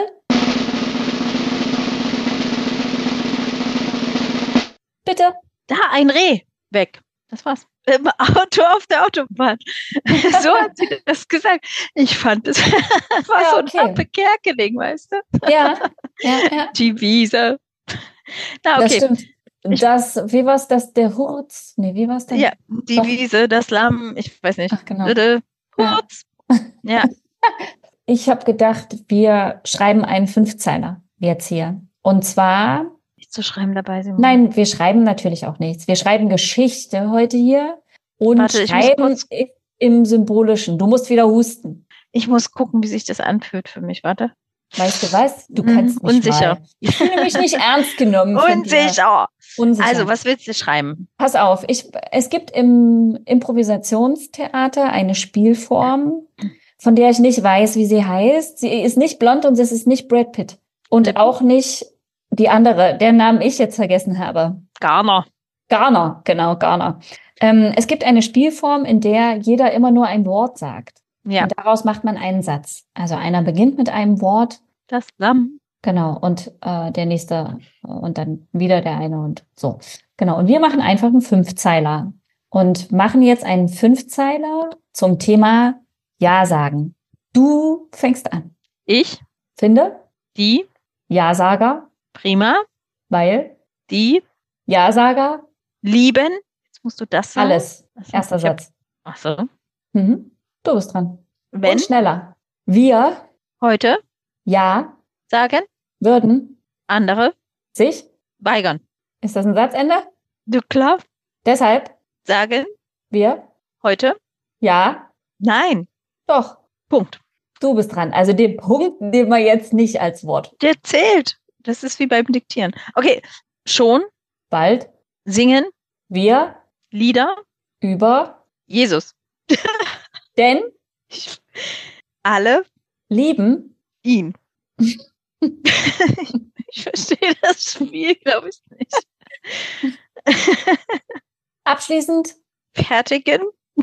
Bitte. Da, ein Reh. Weg. Das war's. Im Auto auf der Autobahn. So hat sie das gesagt. Ich fand, das war Ja, so okay. ein Appe Kerkeling, weißt du? Ja, ja, ja. Die Wiese. Na, Das okay. stimmt. Das, wie war's das? Der Hurz? Nee, wie war's denn? Ja, die Doch. Wiese, das Lamm, ich weiß nicht. Ach, genau. Bitte. Ja. Kurz. Ja. Ich habe gedacht, wir schreiben einen Fünfzeiler jetzt hier. Und zwar, Nicht zu schreiben dabei, Simon. nein, wir schreiben natürlich auch nichts. Wir schreiben Geschichte heute hier und Warte, ich muss schreiben kurz- i- im Symbolischen. Du musst wieder husten. Ich muss gucken, wie sich das anfühlt für mich. Warte. Weißt du was? Du Mm, kannst nicht unsicher. mal. Ich fühle mich nicht ernst genommen. von dir. Unsicher. Unsicher. Also, was willst du schreiben? Pass auf, ich, es gibt im Improvisationstheater eine Spielform, von der ich nicht weiß, wie sie heißt. Sie ist nicht blond und es ist nicht Brad Pitt. Und Lippen? auch nicht die andere, deren Namen ich jetzt vergessen habe. Garner. Garner, genau, Garner. Ähm, es gibt eine Spielform, in der jeder immer nur ein Wort sagt. Ja, Und daraus macht man einen Satz. Also einer beginnt mit einem Wort, das Lamm. genau, und äh, der nächste äh, und dann wieder der eine und so. Genau, und wir machen einfach einen Fünfzeiler und machen jetzt einen Fünfzeiler zum Thema Ja sagen. Du fängst an. Ich, Finde die, Ja-Sager, prima, weil die, Ja-Sager, lieben. Jetzt musst du das sagen. alles. Ach so, Erster ich hab- Satz. Ach so. Mhm. Du bist dran. Wenn, Und schneller. Wir, heute, ja, sagen, würden andere, sich, weigern. ist das ein Satzende? Du klar, Deshalb, sagen, wir, heute, ja, nein. doch. Punkt. Du bist dran. Also den Punkt nehmen wir jetzt nicht als Wort. Der zählt. Das ist wie beim Diktieren. Okay, schon, Bald, singen, wir, Lieder, über, Jesus. denn, Ich, alle, lieben, ihn. Ich verstehe das Spiel, glaube ich nicht. abschließend, Fertigen,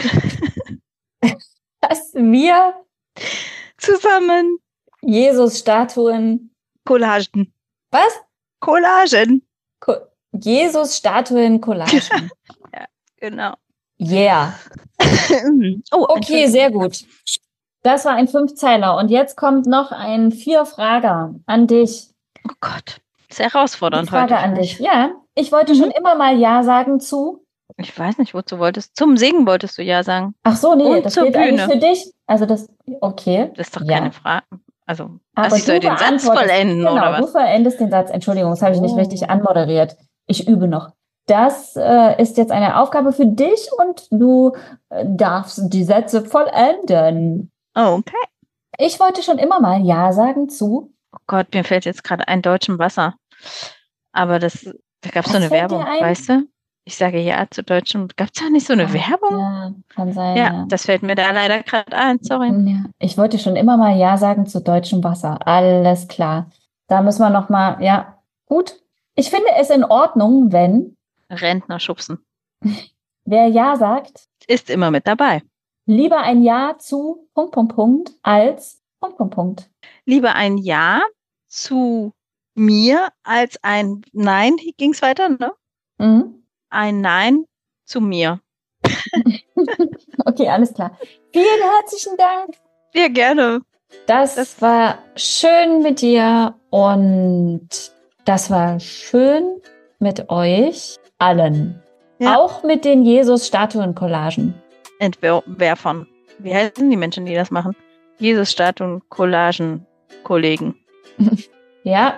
dass wir zusammen, Jesus-Statuen, Collagen. was? Collagen. Co Jesus-Statuen Collagen. Genau. Yeah. Oh, Okay, sehr gut. Das war ein Fünfzeiler. Und jetzt kommt noch ein Vierfrager an dich. Oh Gott, sehr herausfordernd Die Frage heute. an finde dich. ich. Ja, ich wollte Mhm. schon immer mal Ja sagen zu. Ich weiß nicht, wozu wolltest. Zum Singen wolltest du ja sagen. Ach so, nee, Und das zur gilt eigentlich Bühne. für dich. Also das, okay. Das ist doch Ja. keine Frage. Also, Aber also ich soll du den Satz beantwortest- vollenden, genau, oder du was? verendest den Satz. Entschuldigung, das habe ich nicht Oh. richtig anmoderiert. Ich übe noch. Das äh, ist jetzt eine Aufgabe für dich und du äh, darfst die Sätze vollenden. Oh, okay. Ich wollte schon immer mal Ja sagen zu. Oh Gott, mir fällt jetzt gerade ein deutschem Wasser. Aber das, da gab es so Was eine fällt dir Werbung, ein? weißt du? Ich sage ja zu deutschem. Gab es da nicht so eine Ah, Werbung? Ja, kann sein. Ja, Ja. das fällt mir da leider gerade ein, sorry. Ja. Ich wollte schon immer mal Ja sagen zu deutschem Wasser. Alles klar. Da müssen wir noch mal, ja, gut. Ich finde es in Ordnung, wenn Rentner schubsen. wer Ja sagt, Ist immer mit dabei. lieber ein Ja zu Punkt, Punkt, Punkt als Punkt, Punkt, Punkt. Lieber ein Ja zu mir als ein Nein. Ging es weiter, ne? Mhm. Ein Nein zu mir. Okay, alles klar. Vielen herzlichen Dank. Sehr gerne. Das, Das- war schön mit dir und das war schön mit euch allen. Ja. Auch mit den Jesus-Statuen-Collagen. Entwerfern. Wie heißen die Menschen, die das machen? Jesus-Statuen, Collagen, Kollegen. Ja,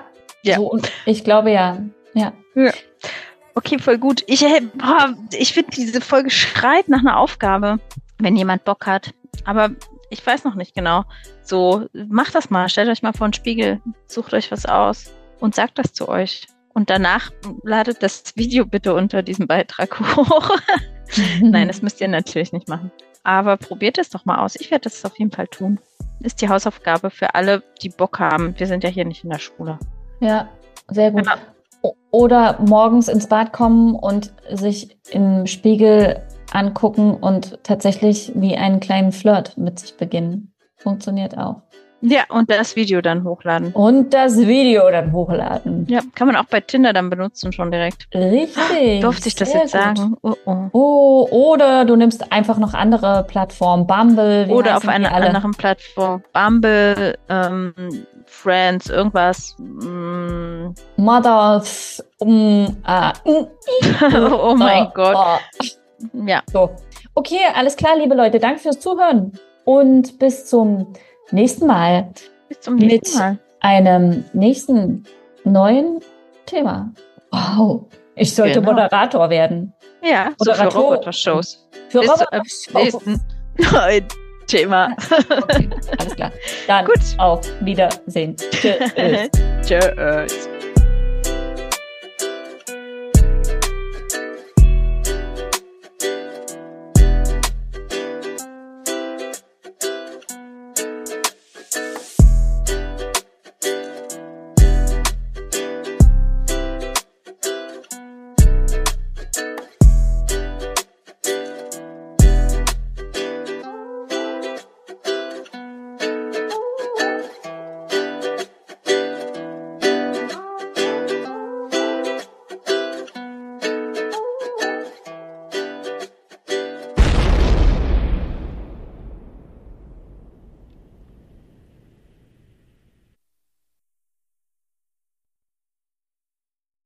Ja. So, und ich glaube ja. Ja. Ja. Okay, voll gut. Ich, äh, boah, ich finde, diese Folge schreit nach einer Aufgabe, wenn jemand Bock hat. Aber ich weiß noch nicht genau. So, macht das mal. Stellt euch mal vor den Spiegel. Sucht euch was aus und sagt das zu euch. Und danach ladet das Video bitte unter diesem Beitrag hoch. Nein, das müsst ihr natürlich nicht machen. Aber probiert es doch mal aus. Ich werde das auf jeden Fall tun. Ist die Hausaufgabe für alle, die Bock haben. Wir sind ja hier nicht in der Schule. Ja, sehr gut. Ja. Oder morgens ins Bad kommen und sich im Spiegel angucken und tatsächlich wie einen kleinen Flirt mit sich beginnen. Funktioniert auch. Ja, und das Video dann hochladen. Und das Video dann hochladen. Ja, kann man auch bei Tinder dann benutzen schon direkt. Richtig. Durfte ich das sehr jetzt gut. sagen? Oh, oh. Oh, oder du nimmst einfach noch andere Plattformen. Bumble. Wie Oder auf heißen die einer alle? anderen Plattform. Bumble, ähm, Friends, irgendwas. Mm. Mothers. Um, ah, mm, Oh mein oh, Gott. oh. Ja. So. Okay, alles klar, liebe Leute. Danke fürs Zuhören. Und bis zum nächsten Mal. Bis zum nächsten Mit Mal. einem nächsten neuen Thema. Wow. Ich sollte Genau. Moderator werden. Ja, so für Moderator- Roboter-Shows. Für Bis zum Roboter- nächsten neuen Thema. Okay, alles klar. Dann Gut. auf Wiedersehen. Tschüss. Tschüss.